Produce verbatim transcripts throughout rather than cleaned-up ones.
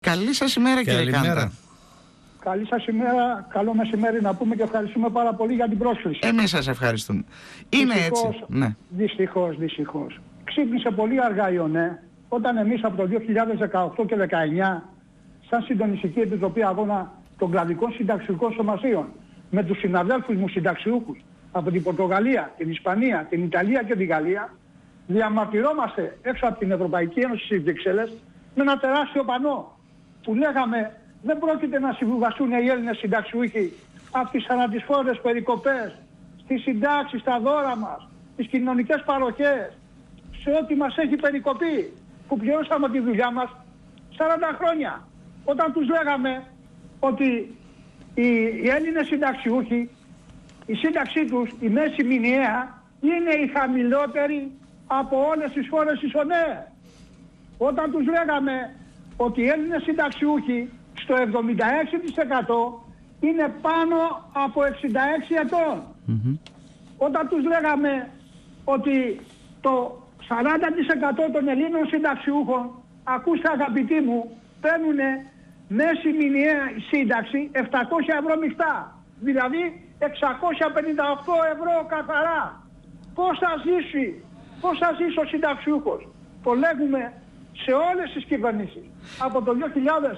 Καλή σας ημέρα, κύριε Κάντα. Καλή σας ημέρα, καλό μεσημέρι να πούμε και ευχαριστούμε πάρα πολύ για την πρόσκληση. Εμείς σας ευχαριστούμε. Είναι δυστυχώς, έτσι. Ναι. Δυστυχώς, δυστυχώς. Ξύπνησε πολύ αργά η ΟΝΕ, όταν εμείς από το δύο χιλιάδες δεκαοκτώ και δεκαεννιά, σαν Συντονιστική Επιτροπή Αγώνα των Κρατικών Συνταξιούχων Σωματείων, με τους συναδέλφους μου συνταξιούχους από την Πορτογαλία, την Ισπανία, την Ιταλία και την Γαλλία, διαμαρτυρόμαστε έξω από την Ευρωπαϊκή Ένωση στις Βρυξέλλες με ένα τεράστιο πανό που λέγαμε δεν πρόκειται να συμβιβαστούν οι Έλληνες συνταξιούχοι από τις θανατισφόρες περικοπές, στις συντάξεις, στα δώρα μας, στις κοινωνικές παροχές, σε ό,τι μας έχει περικοπεί, που πληρώσαμε τη δουλειά μας σαράντα χρόνια. Όταν τους λέγαμε ότι οι, οι Έλληνες συνταξιούχοι, η σύνταξή τους, η μέση μηνιαία, είναι η χαμηλότερη από όλες τις χώρες της ΟΝΕ. Όταν τους λέγαμε ότι οι Έλληνες συνταξιούχοι στο εβδομήντα έξι τοις εκατό είναι πάνω από εξήντα έξι ετών. Mm-hmm. Όταν τους λέγαμε ότι το σαράντα τοις εκατό των Ελλήνων συνταξιούχων, ακούστε αγαπητοί μου, παίρνουν μέση μηνιαία σύνταξη επτακόσια ευρώ μεικτά. Δηλαδή εξακόσια πενήντα οκτώ ευρώ καθαρά. Πώς θα ζήσει, πώς θα ζήσει ο συνταξιούχος? Το λέγουμε σε όλες τις κυβερνήσεις. Από το δύο χιλιάδες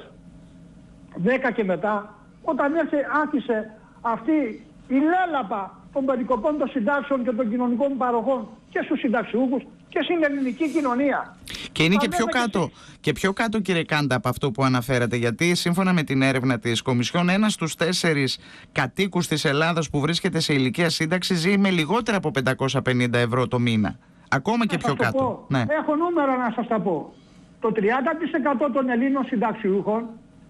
δέκα και μετά, όταν έρθει, άρχισε αυτή η λέλαπα των περικοπών των συντάξεων και των κοινωνικών παροχών και στους συνταξιούχους και στην ελληνική κοινωνία. Και είναι και πιο κάτω, και πιο κάτω, κύριε Κάντα, από αυτό που αναφέρατε, γιατί σύμφωνα με την έρευνα της Κομισιόν, ένας στους τέσσερις κατοίκους της Ελλάδας που βρίσκεται σε ηλικία σύνταξη ζει με λιγότερα από πεντακόσια πενήντα ευρώ το μήνα. Ακόμα και πιο κάτω. Ναι. Έχω νούμερα να σας τα πω. Το τριάντα τοις εκατό των Ελλήνων συνταξιούχων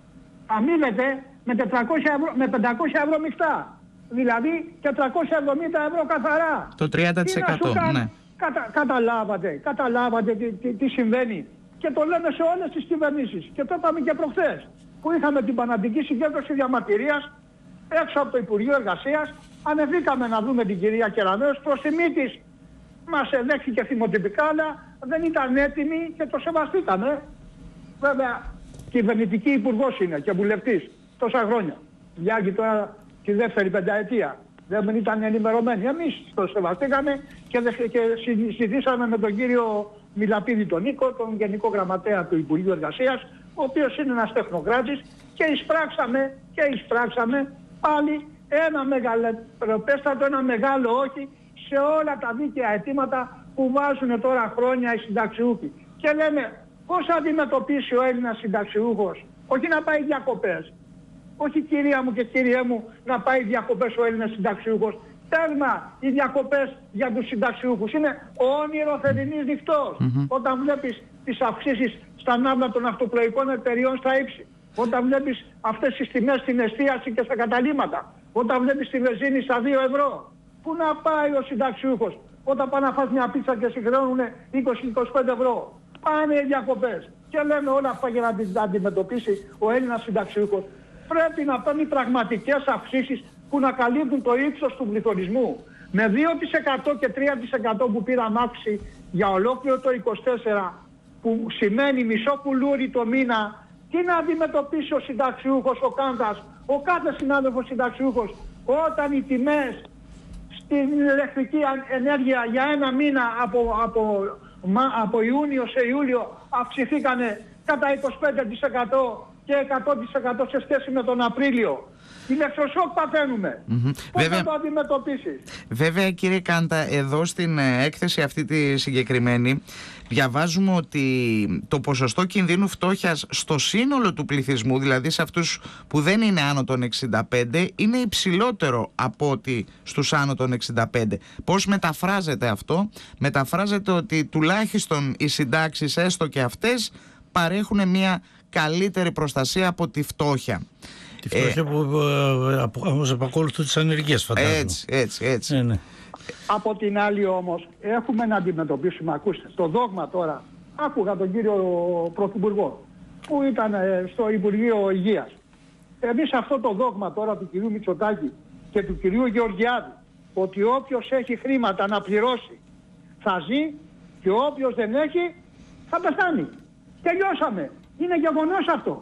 αμείβεται με, ευρώ, με πεντακόσια ευρώ μεικτά. Δηλαδή τετρακόσια εβδομήντα ευρώ καθαρά. Το τριάντα τοις εκατό, ναι. Κατα, καταλάβατε, καταλάβατε τι, τι, τι συμβαίνει. Και το λέμε σε όλες τις κυβερνήσεις. Και το είπαμε και προχθές, που είχαμε την παναντική συγκέντρωση διαμαρτυρίας έξω από το Υπουργείο Εργασίας. Ανεβήκαμε να δούμε την κυρία Κεραμέως. Προς τιμή της μας δέχτηκε θυμοτυπικά, αλλά δεν ήταν έτοιμη και το σεβαστήκαμε. Βέβαια, κυβερνητική υπουργός είναι και βουλευτής τόσα χρόνια. Διάγει τώρα τη δεύτερη πενταετία. Δεν ήταν ενημερωμένοι. Εμείς το σεβαστήκαμε και, και συζητήσαμε με τον κύριο Μιλαπίδη τον Νίκο, τον Γενικό Γραμματέα του Υπουργείου Εργασίας, ο οποίος είναι ένας τεχνοκράτης, και εισπράξαμε, και εισπράξαμε πάλι ένα μεγαλοπέστατο, ένα μεγάλο όχι σε όλα τα δίκαια αιτήματα που βάζουν τώρα χρόνια οι συνταξιούχοι. Και λέμε πώς θα αντιμετωπίσει ο Έλληνας συνταξιούχος, όχι να πάει διακοπές. Όχι κυρία μου και κύριέ μου να πάει διακοπές ο Έλληνας συνταξιούχος. Τέρμα οι διακοπές για τους συνταξιούχους. Είναι όνειρο θερινής νυχτός. Mm-hmm. Όταν βλέπεις τις αυξήσεις στα ναύλα των αυτοπλοϊκών εταιριών στα ύψη. Όταν βλέπεις αυτές τις τιμές στην εστίαση και στα καταλύματα. Όταν βλέπεις τη βενζίνη στα δύο ευρώ. Πού να πάει ο συνταξιούχος? Όταν πάνε να φας μια πίτσα και συγχρεώνουν είκοσι με είκοσι πέντε ευρώ. Πάνε οι διακοπές. Και λέμε όλα αυτά για να την αντιμετωπίσει ο Έλληνας συνταξιούχος. Πρέπει να παίρνει πραγματικές αυξήσεις που να καλύπτουν το ύψος του πληθωρισμού. Με δύο τοις εκατό και τρία τοις εκατό που πήραν αύξηση για ολόκληρο το είκοσι τέσσερα, που σημαίνει μισό κουλούρι το μήνα, τι να αντιμετωπίσει ο συνταξιούχος, ο Κάντας, ο κάθε συνάδελφος συνταξιούχος, όταν οι τιμές στην ηλεκτρική ενέργεια για ένα μήνα από, από, από Ιούνιο σε Ιούλιο αυξηθήκανε κατά είκοσι πέντε τοις εκατό και εκατό τοις εκατό σε σχέση με τον Απρίλιο. Ηλεκτροσόκ παθαίνουμε. Mm-hmm. Πώς βέβαια, θα το αντιμετωπίσεις? Βέβαια, κύριε Κάντα, εδώ στην έκθεση αυτή τη συγκεκριμένη διαβάζουμε ότι το ποσοστό κινδύνου φτώχειας στο σύνολο του πληθυσμού, δηλαδή σε αυτούς που δεν είναι άνω των εξήντα πέντε, είναι υψηλότερο από ότι στους άνω των εξήντα πέντε. Πώς μεταφράζεται αυτό? Μεταφράζεται ότι τουλάχιστον οι συντάξεις, έστω και αυτές, παρέχουν μια καλύτερη προστασία από τη φτώχεια. Τη φτώχεια ε, που ως επακόλουθο της ανεργίας, φαντάζομαι. Έτσι, έτσι, έτσι. Ναι, ναι. Από την άλλη όμως έχουμε να αντιμετωπίσουμε, ακούστε, το δόγμα τώρα. Άκουγα τον κύριο Πρωθυπουργό που ήταν στο Υπουργείο Υγείας. Εμείς αυτό το δόγμα τώρα του κυρίου Μητσοτάκη και του κυρίου Γεωργιάδη, ότι όποιος έχει χρήματα να πληρώσει θα ζει και όποιος δεν έχει θα πεθάνει. Τελειώσαμε. Είναι γεγονός αυτό.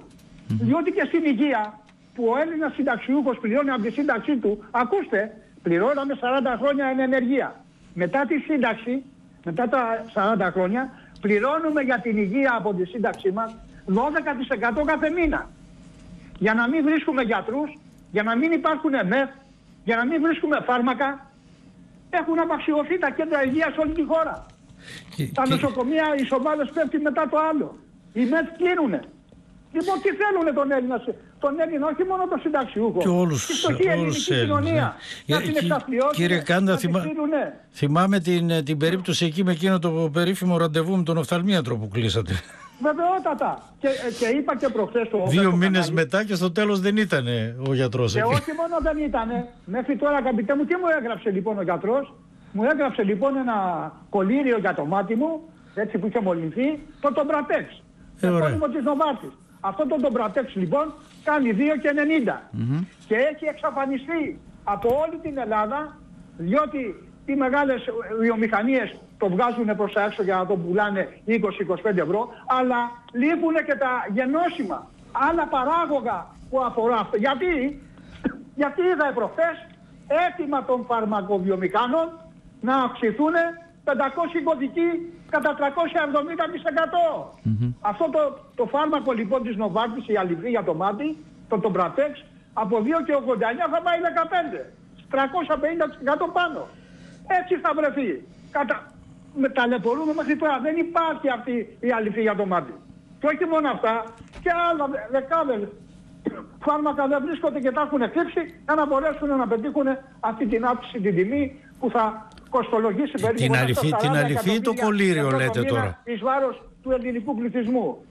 Mm-hmm. Διότι και στην υγεία που ο Έλληνας συνταξιούχος πληρώνει από τη σύνταξή του, ακούστε, πληρώναμε σαράντα χρόνια εν ενεργεία. Μετά τη σύνταξη, μετά τα σαράντα χρόνια, πληρώνουμε για την υγεία από τη σύνταξή μας δώδεκα τοις εκατό κάθε μήνα. Για να μην βρίσκουμε γιατρούς, για να μην υπάρχουν ΕΜΕΦ, για να μην βρίσκουμε φάρμακα, έχουν απαξιωθεί τα κέντρα υγείας σε όλη τη χώρα. Και, τα και... νοσοκομεία, οι σοβάδες πέφτει μετά το άλλο. Οι ΜΕΘ κλείνουνε. Λοιπόν, τι θέλουνε τον Έλληνα, τον Έλληνα, όχι μόνο τον συνταξιούχο. Και όλους, τη φτωχή ελληνική κοινωνία. Ναι. Να την εξαφλιώσουν, κύριε Κάντα, θυμά... θυμάμαι την, την περίπτωση εκεί με εκείνο το περίφημο ραντεβού με τον οφθαλμίατρο που κλείσατε. Βεβαιότατα. Και, και είπα και προχθές το... Δύο μήνες μετά και στο τέλος δεν ήταν ο γιατρός και εκεί. Και όχι μόνο δεν ήτανε. Μέχρι τώρα, αγαπητέ μου, τι μου έγραψε λοιπόν ο γιατρός? Μου έγραψε λοιπόν ένα κολλήριο για το μάτι μου, έτσι που είχε μολυνθεί, το Τομπρατέξ. Επώνυμο της Νοβάρτης. Αυτό το Τομπρατέξ λοιπόν κάνει δύο και ενενήντα. Mm-hmm. Και έχει εξαφανιστεί από όλη την Ελλάδα, διότι οι μεγάλες βιομηχανίες το βγάζουν προς τα έξω για να το πουλάνε είκοσι με είκοσι πέντε ευρώ, αλλά λείπουν και τα γενώσιμα, άλλα παράγωγα που αφορά αυτό. Γιατί, γιατί είδα προχθές έτοιμα των φαρμακοβιομηχάνων να αυξηθούν πεντακόσιοι κωδικοί κατά τριακόσια εβδομήντα τοις εκατό. Mm-hmm. Αυτό το, το φάρμακο λοιπόν της Νοβάρτης, η αληφή για το μάτι, το Τομπρατέξ, από δύο και ογδόντα εννιά θα πάει δεκαπέντε. τριακόσια πενήντα τοις εκατό πάνω. Έτσι θα βρεθεί. Κατα... Με ταλαιπωρούμε μέχρι τώρα. Δεν υπάρχει αυτή η αληφή για το μάτι. Και όχι μόνο αυτά, και άλλα δεκάδες φάρμακα δεν βρίσκονται και τα έχουν κρύψει για να μπορέσουν να πετύχουν αυτή την αύξηση την τιμή που θα κοστολογήσει περίπου την αληφή, την αληφή ή το κολλήριο λέτε τώρα. Εις βάρος του ελληνικού πληθυσμού.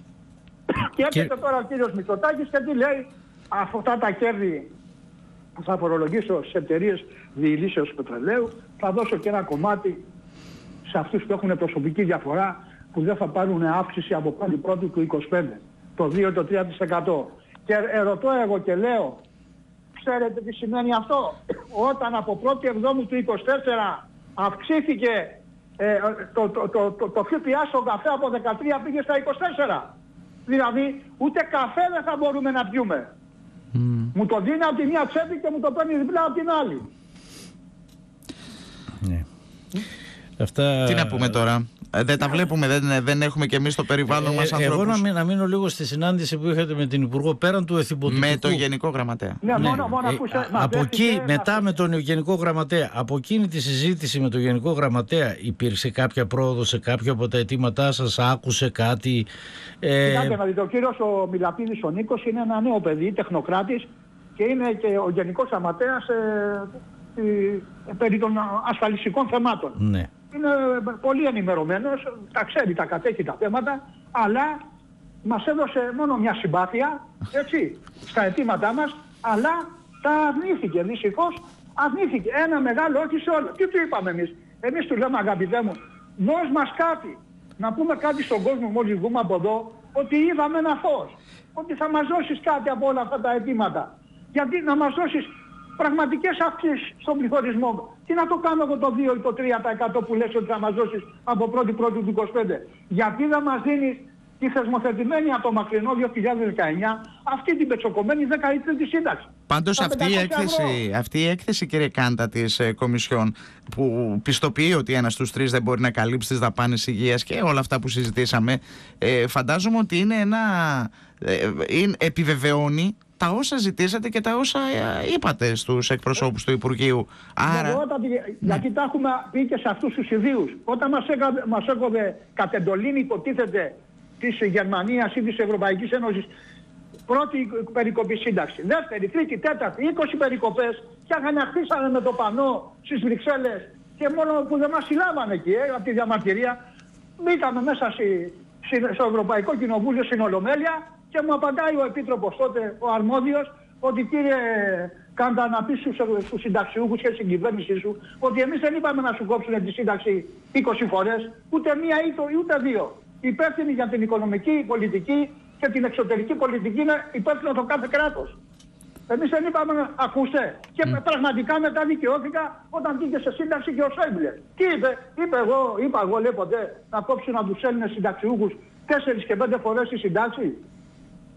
Και έρχεται και... τώρα ο κύριος Μητσοτάκης και τι λέει? Αυτά τα κέρδη που θα φορολογήσω στις εταιρείες διηλύσεως πετρελαίου, θα δώσω και ένα κομμάτι σε αυτούς που έχουν προσωπική διαφορά, που δεν θα πάρουν αύξηση από πρώτη πρώτη του είκοσι πέντε, το δύο το τρία τοις εκατό. Και ερωτώ εγώ και λέω, ξέρετε τι σημαίνει αυτό? Όταν από πρώτη εβδόμου του είκοσι τέσσερα αυξήθηκε ε, το, το, το, το, το ΦΠΑ στον καφέ από δεκατρία πήγε στα είκοσι τέσσερα. Δηλαδή ούτε καφέ δεν θα μπορούμε να πιούμε. Mm. Μου το δίνει από τη μία τσέπη και μου το παίρνει διπλά από την άλλη. Ναι. Αυτά... Τι να πούμε τώρα? Δεν τα βλέπουμε, δεν, δεν έχουμε και εμείς το περιβάλλον ε, μας ανθρώπους. Εγώ να, μην, να μείνω λίγο στη συνάντηση που είχατε με την Υπουργό πέραν του εθιμποτικού. Με τον Γενικό Γραμματέα. Ναι, ναι. Μόνο, μόνο, ε, ακούσε, από εκεί, μετά με τον Γενικό Γραμματέα, από εκείνη τη συζήτηση με τον Γενικό Γραμματέα, υπήρξε κάποια πρόοδο σε κάποια από τα αιτήματά σας, άκουσε κάτι? Ε... Κοιτάτε να δείτε, ο κύριος ο Μιλαπίδης ο Νίκος είναι ένα νέο παιδί, τεχνοκράτης και είναι και ο Γενικός Γραμματέας ε, ε, περί των ασφαλιστικών θεμάτων. Ναι. Είναι πολύ ενημερωμένος, τα ξέρει, τα κατέχει τα θέματα, αλλά μας έδωσε μόνο μια συμπάθεια, έτσι, στα αιτήματά μας, αλλά τα αρνήθηκε, δυστυχώς αρνήθηκε. Ένα μεγάλο όχι σε όλα. Τι του είπαμε εμείς? Εμείς του λέμε, αγαπητέ μου, δώσ' μας κάτι, να πούμε κάτι στον κόσμο μόλις βγούμε από εδώ, ότι είδαμε ένα φως, ότι θα μας δώσεις κάτι από όλα αυτά τα αιτήματα. Γιατί να μας δώσεις πραγματικές αυξήσεις στον πληθωρισμό. Τι να το κάνω εγώ το δύο ή το τρία τοις εκατό που λες ότι θα μας δώσεις από πρώτη πρώτη του είκοσι πέντε. Γιατί δεν μας δίνεις τη θεσμοθετημένη από το μακρινό δύο χιλιάδες δεκαεννιά αυτή την πετσοκομμένη δεκαετή σύνταξη. Πάντως αυτή η, έκθεση, αυτή η έκθεση, κύριε Κάντα, της ε, Κομισιόν, που πιστοποιεί ότι ένας στους τρεις δεν μπορεί να καλύψει τις δαπάνες υγείας και όλα αυτά που συζητήσαμε, ε, φαντάζομαι ότι είναι ένα, ε, είναι, επιβεβαιώνει τα όσα ζητήσατε και τα όσα είπατε στους εκπροσώπους του Υπουργείου. Άρα... Εγώ, όταν, γιατί τα έχουμε πει και σε αυτούς τους ιδίους. Όταν μας, έκα, μας έκοβε κατ' εντολήν, υποτίθεται, της Γερμανίας ή της Ευρωπαϊκής Ένωσης, πρώτη περικοπή σύνταξη, δεύτερη, τρίτη, τέταρτη, είκοσι περικοπές και αγανακτήσανε με το πανό στις Βρυξέλλες και μόνο που δεν μας συλλάβανε εκεί, ε, από τη διαμαρτυρία, μπήκαμε μέσα στη, στο Ευρωπαϊκό Κοινοβούλιο στην Ολομέλεια και μου απαντάει ο Επίτροπος τότε, ο αρμόδιος, ότι κύριε Κάντα, να πεις στους, στους συνταξιούχους και στην κυβέρνησή σου ότι εμείς δεν είπαμε να σου κόψουν τη σύνταξη είκοσι φορές, ούτε μία ούτε δύο. Υπεύθυνοι για την οικονομική πολιτική και την εξωτερική πολιτική είναι υπεύθυνο το κάθε κράτος. Εμείς δεν είπαμε να ακούστε. Και mm. πραγματικά μετά δικαιώθηκα όταν βγήκε σε σύνταξη και ο Σόιμπλε. Τι είπε? Είπε εγώ, είπα εγώ λέει ποτέ να κόψουν από τους Έλληνες συνταξιούχους τέσσερις και πέντε φορές τη συντάξη.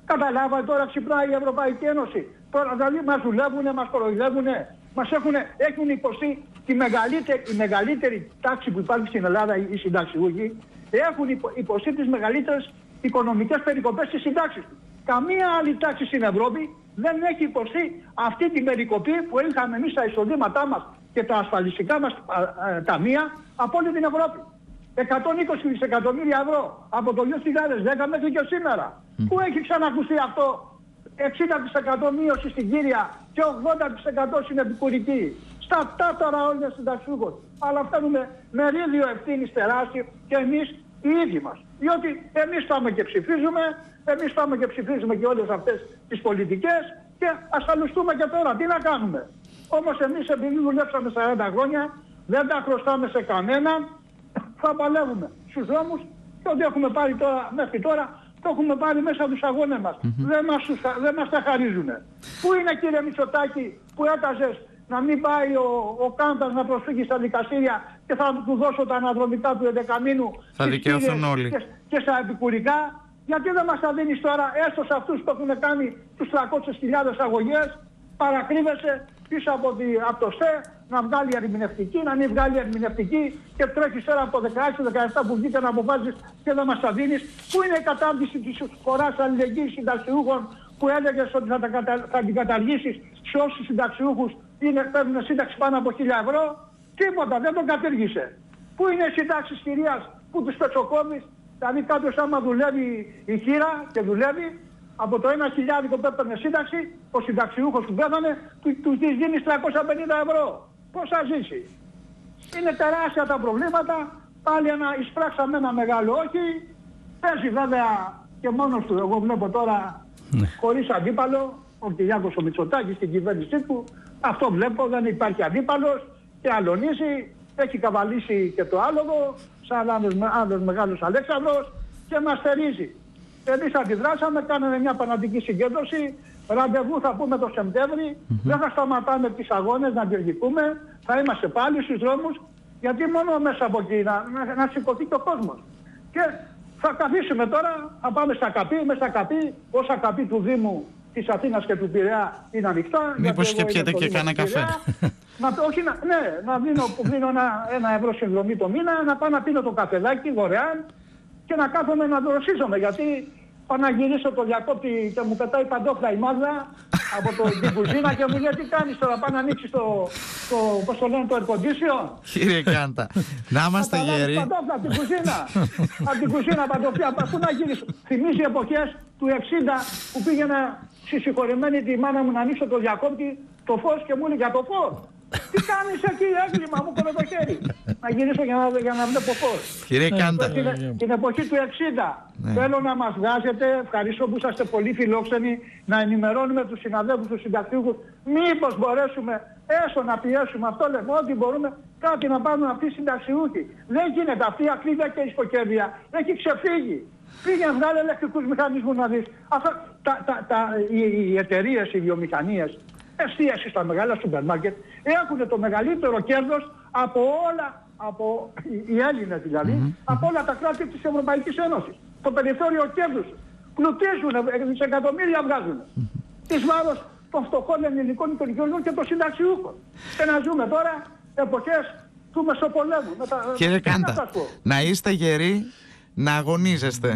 Καταλάβατε, τώρα ξυπνάει η Ευρωπαϊκή Ένωση. Τώρα δηλαδή μας δουλεύουνε, μας κοροϊδεύουνε, μας έχουνε, έχουν υποστεί τη μεγαλύτερη, η μεγαλύτερη τάξη που υπάρχει στην Ελλάδα, οι συνταξιούχοι, έχουν υποστεί τις μεγαλύτερες οικονομικές περικοπές στις συντάξεις του. Καμία άλλη τάξη στην Ευρώπη δεν έχει υποστεί αυτή την περικοπή που είχαμε εμείς στα εισοδήματά μας και τα ασφαλιστικά μας α, α, ταμεία από όλη την Ευρώπη. εκατόν είκοσι δισεκατομμύρια ευρώ από το δύο χιλιάδες δέκα μέχρι και σήμερα. Mm. Πού έχει ξανακουστεί αυτό? εξήντα τοις εκατό μείωση στην κύρια και ογδόντα τοις εκατό στην επικουρική. Στα τάταρα όλοι οι συνταξιούχοι. Αλλά φτάνουμε μερίδιο ευθύνης τεράστιο και εμείς οι ίδιοι μας. Διότι εμείς πάμε και ψηφίζουμε, εμείς πάμε και ψηφίζουμε και όλες αυτές τις πολιτικές και ασφαλιστούμε και τώρα. Τι να κάνουμε? Όμως εμείς επειδή δουλέψαμε σαράντα χρόνια, δεν τα χρωστάμε σε κανέναν, θα παλεύουμε στους δρόμους και ό,τι έχουμε πάρει τώρα, μέχρι τώρα το έχουμε πάρει μέσα από τους αγώνες μας. Mm-hmm. Δεν μας, δεν μας τα χαρίζουνε. Πού είναι, κύριε Μητσοτάκη, που έκαζες να μην πάει ο, ο Κάντας να προσφύγει στα δικαστήρια και θα του δώσω τα αναδρομικά του έντεκα-μήνου θα δικαιωθούν όλοι και, και στα επικουρικά? Γιατί δεν μας τα δίνεις τώρα έστω σε αυτούς που έχουν κάνει τους τριακόσιες χιλιάδες αγωγές? Παρακρύβεσαι πίσω από, τη, από το ΣΕ να βγάλει ερμηνευτική, να μην βγάλει ερμηνευτική και τρέχεις τώρα από το δεκαέξι δεκαεπτά που βγήκε να αποφάσεις και δεν μας τα δίνεις. Πού είναι η κατάρτιση της φοράς αλληλεγγύης συνταξιούχων που έλεγες ότι θα, τα κατα... θα την καταργήσεις σε όσους συνταξιούχους είναι, παίρνουν σύνταξη πάνω από χίλια ευρώ? Τίποτα, δεν τον κατήργησε. Πού είναι οι συντάξεις κυρίας που τους πετσοκόβεις? Δηλαδή κάποιος άμα δουλεύει η χείρα και δουλεύει, από το ένα χιλιάδικο που έπαιρνε σύνταξη, ο συνταξιούχος που πέθανε, του, του της δίνεις τριακόσια πενήντα ευρώ. Πώς θα ζήσει? Είναι τεράστια τα προβλήματα. Πάλι ένα, εισπράξαμε ένα μεγάλο όχι. Παίζει βέβαια και μόνος του, εγώ βλέπω τώρα, ναι, χωρίς αντίπαλο, ο Κυριάκος ο Μητσοτάκης στην κυβέρνησή του. Αυτό βλέπω, δεν υπάρχει αντίπαλος και αλωνίζει. Έχει καβαλήσει και το άλογο, σαν άλλος μεγάλος Αλέξανδρος και μας θερίζει. Εμείς αντιδράσαμε, κάναμε μια πανατική συγκέντρωση, ραντεβού θα πούμε το Σεπτέμβρη, mm-hmm. δεν θα σταματάμε τις αγώνες να διεργηθούμε, θα είμαστε πάλι στους δρόμους, γιατί μόνο μέσα από εκεί να, να, να σηκωθεί και ο κόσμος. Και θα καθίσουμε τώρα, θα πάμε στα ΚΑΠΗ, μέσα στα ΚΑΠΗ, όσα ΚΑΠΗ του Δήμου της Αθήνας και του Πειραιά είναι ανοιχτά. Μήπως και πιέτε και κανένα καφέ? Να, όχι, να, ναι, να δίνω, δίνω ένα, ένα ευρώ συνδρομή το μήνα, να πάω να πίνω το καφεδάκι δωρεάν και να κάθομαι να δροσίζομαι, γιατί πάω να γυρίσω το διακόπτη και μου πετάει παντόφλα η μάζα από το, την κουζίνα και μου λέει τι κάνεις τώρα, πάω να ανοίξεις το, το, πώς το λένε, το air condition. Κύριε Κάντα, να είμαστε γεροί. Παντόφλα από την κουζίνα, από την κουζίνα παντόφλα, πού να γυρίσω? Θυμίζει εποχές του εξήντα που πήγαινα στη συγχωρεμένη τη μάνα μου να ανοίξω το διακόπτη, το φως και μου λέει για το φως. Τι κάνεις εκεί, έγκλημα, μου κόβε το χέρι. Να γυρίσω για να, για να βλέπω φως. Κύριε Κάντα. Την, την εποχή του εξήντα. Ναι. Θέλω να μας βγάζετε, ευχαριστώ που είσαστε πολύ φιλόξενοι, να ενημερώνουμε τους συναδέλφους, τους συνταξιούχους. Μήπως μπορέσουμε έστω να πιέσουμε, αυτό λέμε, ό,τι μπορούμε, κάτι να πάρουν αυτοί οι συνταξιούχοι. Δεν γίνεται, αυτή η ακρίβεια και η υποκέρδεια έχει ξεφύγει. Πήγαινε βγάλε ηλεκτρικούς μηχανισμούς να δεις. Αυτά, τα, τα, τα, οι, οι εταιρείες, οι βιομηχανίες, εστίαση στα μεγάλα σούπερ μάρκετ, έχουν το μεγαλύτερο κέρδος από όλα, από οι Έλληνες δηλαδή, mm-hmm. από όλα τα κράτη της Ευρωπαϊκής Ένωσης. Το περιθώριο κέρδους πλουτίζουν, δισεκατομμύρια βγάζουν. Mm-hmm. Της βάρος των φτωχών ελληνικών οικογενειών και των συνταξιούχων. Και να ζούμε τώρα εποχές του Μεσοπολέμου. Κύριε Κάντα, να είστε γεροί, να αγωνίζεστε.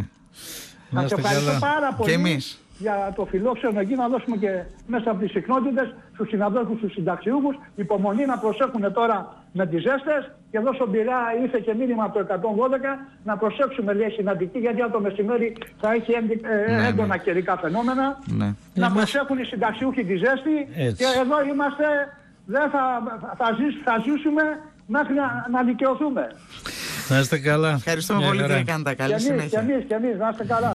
Να σε ευχαριστώ πάρα πολύ. Και εμείς. Για το φιλόξενο εκεί να δώσουμε και μέσα από τις συχνότητες στους συναδέλφους, στους συνταξιούχους, υπομονή να προσέχουν τώρα με τις ζέστες. Και εδώ στον Πειραιά ήρθε και μήνυμα από το εκατόν δώδεκα να προσέξουμε, λέει, συναντική, γιατί το μεσημέρι θα έχει ναι, έντονα ναι. καιρικά φαινόμενα. Ναι. Να ναι, προσέχουν οι συνταξιούχοι τη ζέστη. Έτσι. Και εδώ είμαστε, δεν θα, θα, ζήσ, θα ζήσουμε μέχρι να, να δικαιωθούμε. Να είστε καλά. Ευχαριστούμε πολύ, κύριε Κάντα. Καλή συνέχεια. Και εμείς, και εμείς, να είστε καλά.